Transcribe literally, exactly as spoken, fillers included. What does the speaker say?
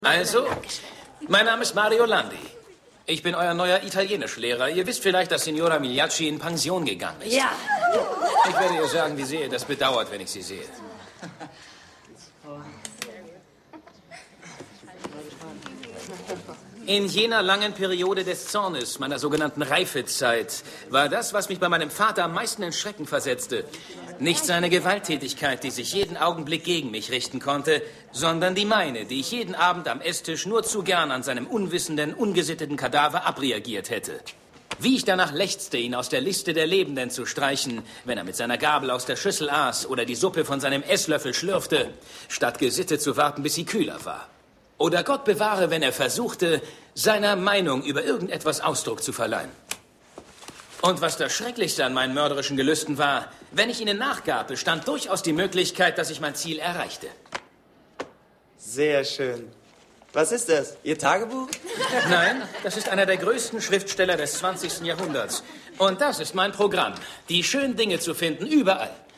Also, mein Name ist Mario Landi. Ich bin euer neuer Italienischlehrer. Ihr wisst vielleicht, dass Signora Migliacci in Pension gegangen ist. Ja. Ich werde ihr sagen, wie sehr ihr das bedauert, wenn ich sie sehe. In jener langen Periode des Zornes, meiner sogenannten Reifezeit, war das, was mich bei meinem Vater am meisten in Schrecken versetzte, nicht seine Gewalttätigkeit, die sich jeden Augenblick gegen mich richten konnte, sondern die meine, die ich jeden Abend am Esstisch nur zu gern an seinem unwissenden, ungesitteten Kadaver abreagiert hätte. Wie ich danach lechzte, ihn aus der Liste der Lebenden zu streichen, wenn er mit seiner Gabel aus der Schüssel aß oder die Suppe von seinem Esslöffel schlürfte, statt gesittet zu warten, bis sie kühler war. Oder Gott bewahre, wenn er versuchte, seiner Meinung über irgendetwas Ausdruck zu verleihen. Und was das Schrecklichste an meinen mörderischen Gelüsten war, wenn ich ihnen nachgab, bestand durchaus die Möglichkeit, dass ich mein Ziel erreichte. Sehr schön. Was ist das? Ihr Tagebuch? Nein, das ist einer der größten Schriftsteller des zwanzigsten Jahrhunderts. Und das ist mein Programm, die schönen Dinge zu finden, überall.